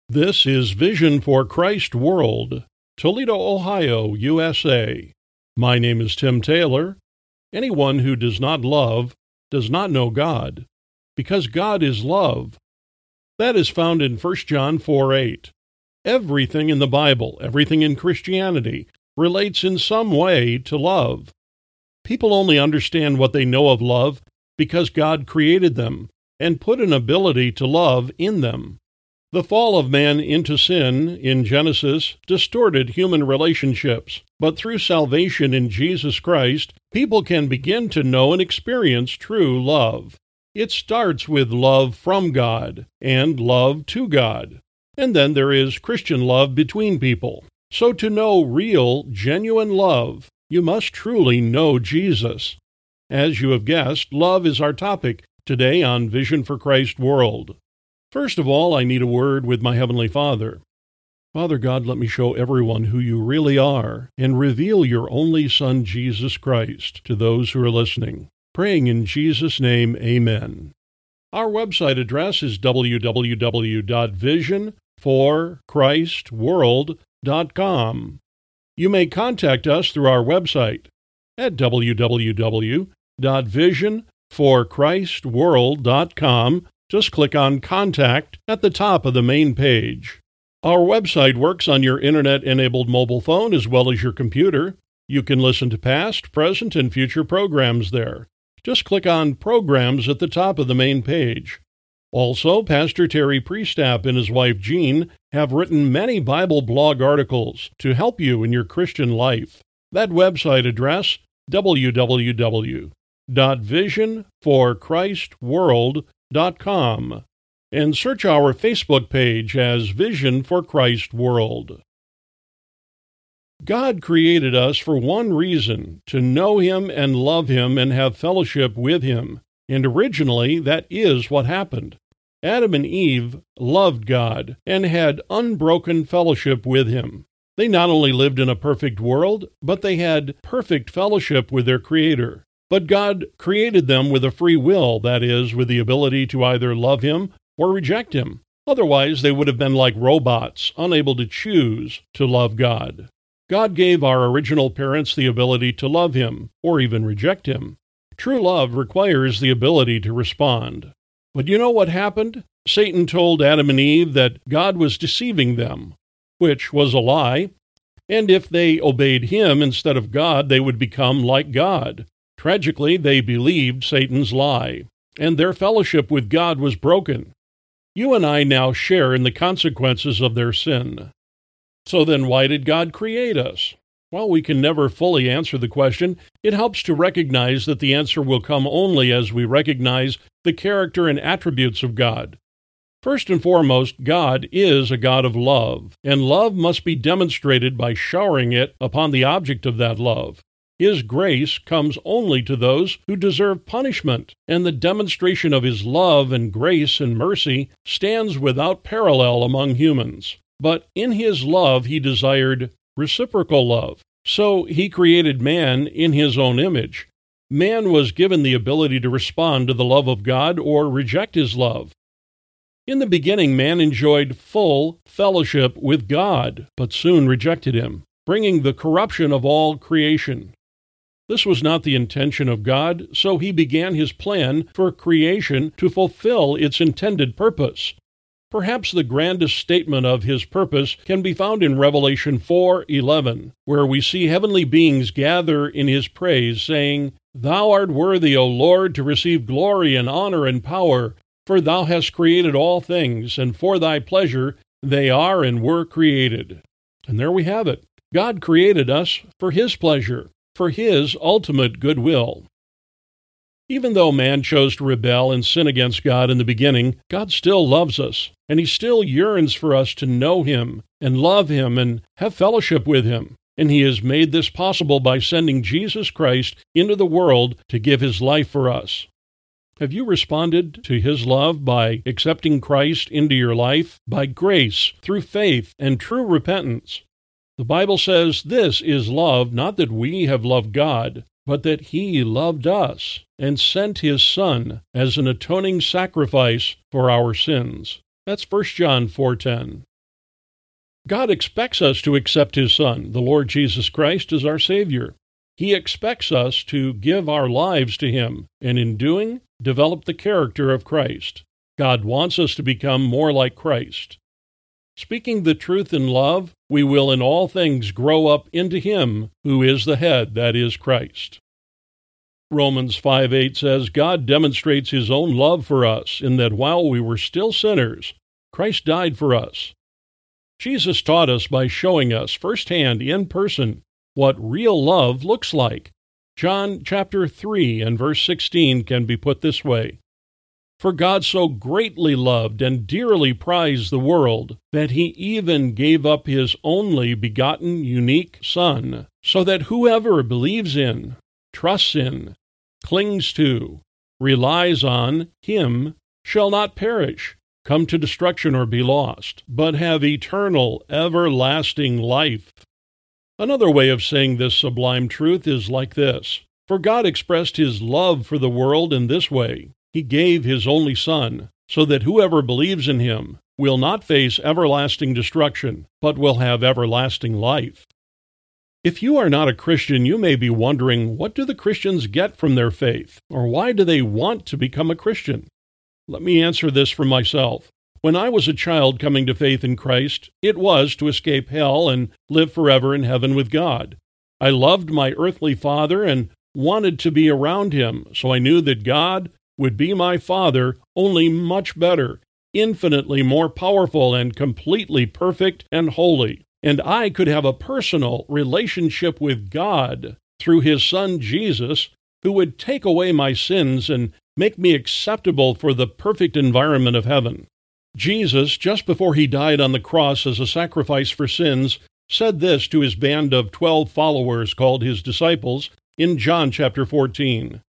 This is Vision for Christ World, Toledo, Ohio, USA. My name is Tim Taylor. Anyone who does not love does not know God, because God is love. That is found in 1 John 4:8. Everything in the Bible, everything in Christianity, relates in some way to love. People only understand what they know of love because God created them and put an ability to love in them. The fall of man into sin in Genesis distorted human relationships, but through salvation in Jesus Christ, people can begin to know and experience true love. It starts with love from God and love to God. And then there is Christian love between people. So to know real, genuine love, you must truly know Jesus. As you have guessed, love is our topic today on Vision for Christ World. First of all, I need a word with my Heavenly Father. Father God, let me show everyone who you really are and reveal your only Son, Jesus Christ, to those who are listening. Praying in Jesus' name, amen. Our website address is www.visionforchristworld.com. You may contact us through our website at www.visionforchristworld.com. Just click on Contact at the top of the main page. Our website works on your internet-enabled mobile phone as well as your computer. You can listen to past, present, and future programs there. Just click on Programs at the top of the main page. Also, Pastor Terry Priestap and his wife Jean have written many Bible blog articles to help you in your Christian life. That website address, www.visionforchristworld.com, and search our Facebook page as Vision for Christ World. God created us for one reason, to know Him and love Him and have fellowship with Him. And originally, that is what happened. Adam and Eve loved God and had unbroken fellowship with Him. They not only lived in a perfect world, but they had perfect fellowship with their Creator. But God created them with a free will, that is, with the ability to either love Him or reject Him. Otherwise, they would have been like robots, unable to choose to love God. God gave our original parents the ability to love Him or even reject Him. True love requires the ability to respond. But you know what happened? Satan told Adam and Eve that God was deceiving them, which was a lie, and if they obeyed Him instead of God, they would become like God. Tragically, they believed Satan's lie, and their fellowship with God was broken. You and I now share in the consequences of their sin. So then why did God create us? While we can never fully answer the question, it helps to recognize that the answer will come only as we recognize the character and attributes of God. First and foremost, God is a God of love, and love must be demonstrated by showering it upon the object of that love. His grace comes only to those who deserve punishment, and the demonstration of His love and grace and mercy stands without parallel among humans. But in His love, He desired reciprocal love. So He created man in His own image. Man was given the ability to respond to the love of God or reject His love. In the beginning, man enjoyed full fellowship with God, but soon rejected Him, bringing the corruption of all creation. This was not the intention of God, so He began His plan for creation to fulfill its intended purpose. Perhaps the grandest statement of His purpose can be found in Revelation 4:11, where we see heavenly beings gather in His praise, saying, "Thou art worthy, O Lord, to receive glory and honor and power, for Thou hast created all things, and for Thy pleasure they are and were created." And there we have it. God created us for His pleasure, for His ultimate goodwill. Even though man chose to rebel and sin against God in the beginning, God still loves us, and He still yearns for us to know Him and love Him and have fellowship with Him. And He has made this possible by sending Jesus Christ into the world to give His life for us. Have you responded to His love by accepting Christ into your life by grace, through faith and true repentance? The Bible says this is love, not that we have loved God, but that He loved us and sent His Son as an atoning sacrifice for our sins. That's 1 John 4:10. God expects us to accept His Son, the Lord Jesus Christ, as our Savior. He expects us to give our lives to Him, and in doing, develop the character of Christ. God wants us to become more like Christ. Speaking the truth in love, we will in all things grow up into Him who is the head, that is, Christ. Romans 5:8 says, God demonstrates His own love for us in that while we were still sinners, Christ died for us. Jesus taught us by showing us firsthand in person what real love looks like. John chapter 3 and verse 16 can be put this way. For God so greatly loved and dearly prized the world that He even gave up His only begotten unique Son, so that whoever believes in, trusts in, clings to, relies on Him shall not perish, come to destruction or be lost, but have eternal, everlasting life. Another way of saying this sublime truth is like this. For God expressed His love for the world in this way. He gave His only Son, so that whoever believes in Him will not face everlasting destruction, but will have everlasting life. If you are not a Christian, you may be wondering, what do the Christians get from their faith? Or why do they want to become a Christian? Let me answer this for myself. When I was a child coming to faith in Christ, it was to escape hell and live forever in heaven with God. I loved my earthly father and wanted to be around him, so I knew that God would be my Father, only much better, infinitely more powerful and completely perfect and holy. And I could have a personal relationship with God through His Son Jesus, who would take away my sins and make me acceptable for the perfect environment of heaven. Jesus, just before He died on the cross as a sacrifice for sins, said this to His band of 12 followers called His disciples in John chapter 14.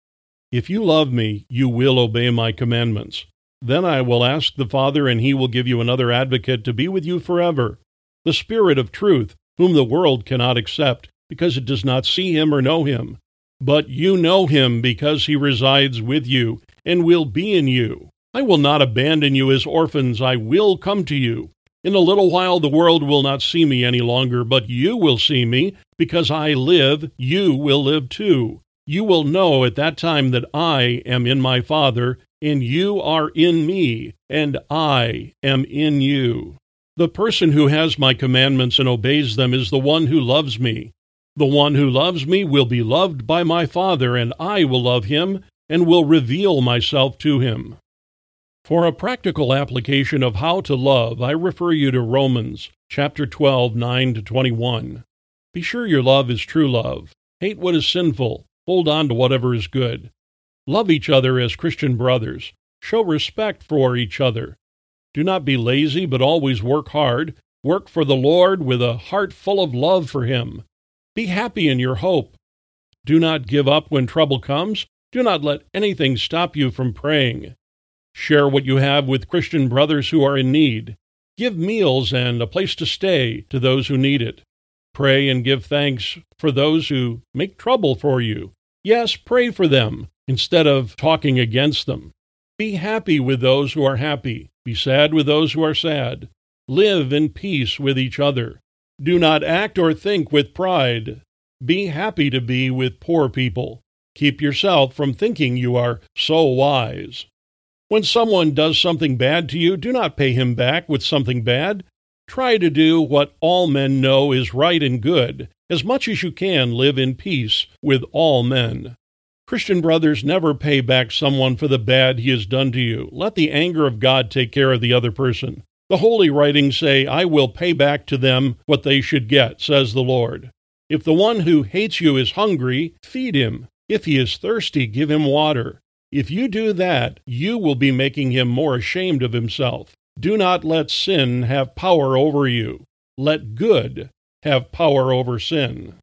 If you love me, you will obey my commandments. Then I will ask the Father, and He will give you another advocate to be with you forever, the Spirit of truth, whom the world cannot accept, because it does not see Him or know Him. But you know Him, because He resides with you, and will be in you. I will not abandon you as orphans. I will come to you. In a little while the world will not see me any longer, but you will see me. Because I live, you will live too. You will know at that time that I am in my Father, and you are in me, and I am in you. The person who has my commandments and obeys them is the one who loves me. The one who loves me will be loved by my Father, and I will love him and will reveal myself to him. For a practical application of how to love, I refer you to Romans chapter 12, 9-21. Be sure your love is true love. Hate what is sinful. Hold on to whatever is good. Love each other as Christian brothers. Show respect for each other. Do not be lazy, but always work hard. Work for the Lord with a heart full of love for Him. Be happy in your hope. Do not give up when trouble comes. Do not let anything stop you from praying. Share what you have with Christian brothers who are in need. Give meals and a place to stay to those who need it. Pray and give thanks for those who make trouble for you. Yes, pray for them instead of talking against them. Be happy with those who are happy. Be sad with those who are sad. Live in peace with each other. Do not act or think with pride. Be happy to be with poor people. Keep yourself from thinking you are so wise. When someone does something bad to you, do not pay him back with something bad. Try to do what all men know is right and good. As much as you can, live in peace with all men. Christian brothers, never pay back someone for the bad he has done to you. Let the anger of God take care of the other person. The holy writings say, I will pay back to them what they should get, says the Lord. If the one who hates you is hungry, feed him. If he is thirsty, give him water. If you do that, you will be making him more ashamed of himself. Do not let sin have power over you. Let good have power over sin.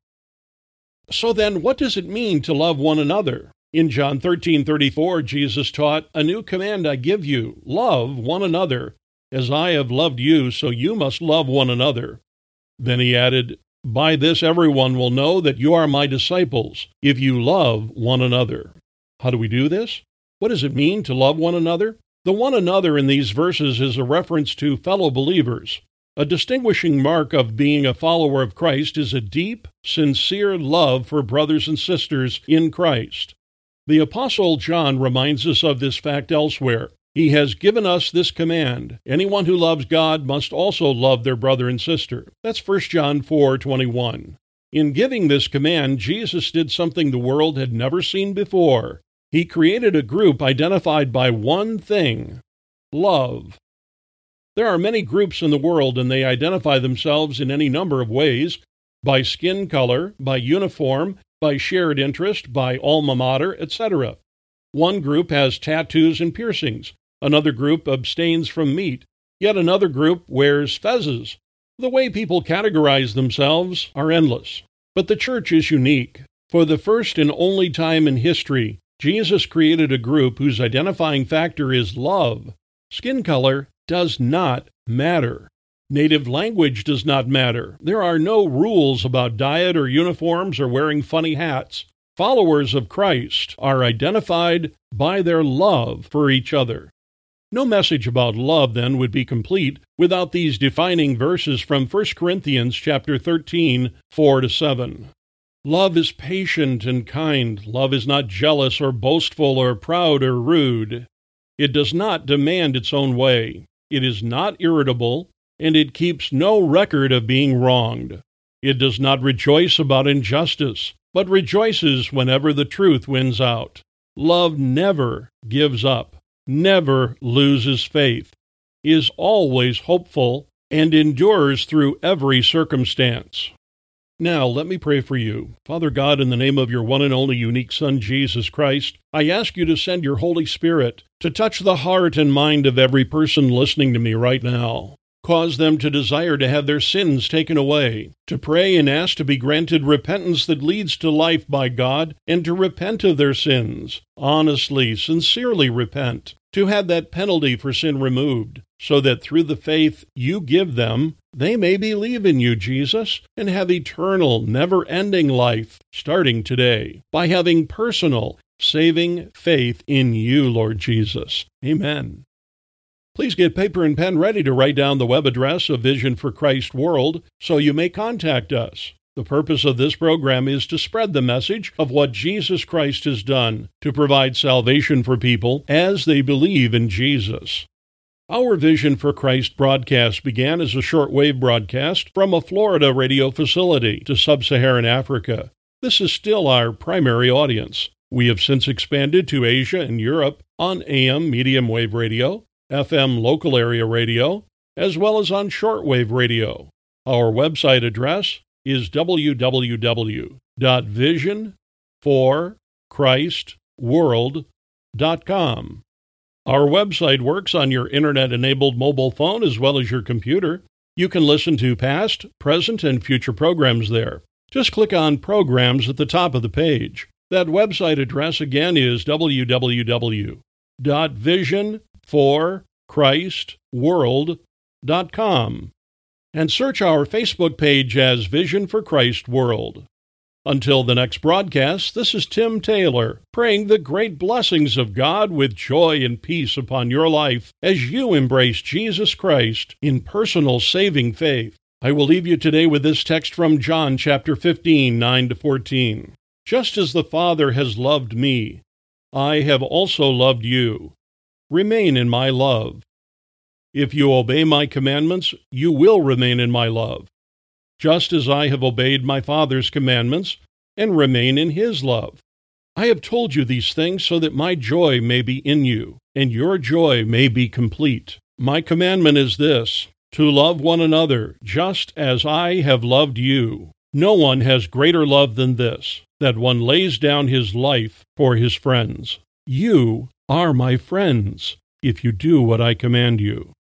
So then, what does it mean to love one another? In John 13:34, Jesus taught, A new command I give you, love one another. As I have loved you, so you must love one another. Then he added, By this everyone will know that you are my disciples, if you love one another. How do we do this? What does it mean to love one another? The one another in these verses is a reference to fellow believers. A distinguishing mark of being a follower of Christ is a deep, sincere love for brothers and sisters in Christ. The Apostle John reminds us of this fact elsewhere. He has given us this command: anyone who loves God must also love their brother and sister. That's 1 John 4:21. In giving this command, Jesus did something the world had never seen before. He created a group identified by one thing: love. There are many groups in the world, and they identify themselves in any number of ways: by skin color, by uniform, by shared interest, by alma mater, etc. One group has tattoos and piercings. Another group abstains from meat. Yet another group wears fezzes. The way people categorize themselves are endless. But the church is unique. For the first and only time in history, Jesus created a group whose identifying factor is love. Skin color does not matter. Native language does not matter. There are no rules about diet or uniforms or wearing funny hats. Followers of Christ are identified by their love for each other. No message about love, then, would be complete without these defining verses from 1 Corinthians chapter 13, 4-7. Love is patient and kind. Love is not jealous or boastful or proud or rude. It does not demand its own way. It is not irritable, and it keeps no record of being wronged. It does not rejoice about injustice, but rejoices whenever the truth wins out. Love never gives up, never loses faith, is always hopeful, and endures through every circumstance. Now, let me pray for you. Father God, in the name of your one and only unique Son, Jesus Christ, I ask you to send your Holy Spirit to touch the heart and mind of every person listening to me right now. Cause them to desire to have their sins taken away, to pray and ask to be granted repentance that leads to life by God, and to repent of their sins, honestly, sincerely repent, to have that penalty for sin removed, so that through the faith you give them, they may believe in you, Jesus, and have eternal, never-ending life starting today by having personal, saving faith in you, Lord Jesus. Amen. Please get paper and pen ready to write down the web address of Vision for Christ World so you may contact us. The purpose of this program is to spread the message of what Jesus Christ has done to provide salvation for people as they believe in Jesus. Our Vision for Christ broadcast began as a shortwave broadcast from a Florida radio facility to sub-Saharan Africa. This is still our primary audience. We have since expanded to Asia and Europe on AM medium wave radio, FM local area radio, as well as on shortwave radio. Our website address is www.visionforchristworld.com. Our website works on your internet-enabled mobile phone as well as your computer. You can listen to past, present, and future programs there. Just click on Programs at the top of the page. That website address again is www.visionforchristworld.com, and search our Facebook page as Vision for Christ World. Until the next broadcast, this is Tim Taylor, praying the great blessings of God with joy and peace upon your life as you embrace Jesus Christ in personal saving faith. I will leave you today with this text from John chapter 15, 9-14. Just as the Father has loved me, I have also loved you. Remain in my love. If you obey my commandments, you will remain in my love, just as I have obeyed my Father's commandments and remain in his love. I have told you these things so that my joy may be in you, and your joy may be complete. My commandment is this: to love one another, just as I have loved you. No one has greater love than this, that one lays down his life for his friends. You are my friends, if you do what I command you.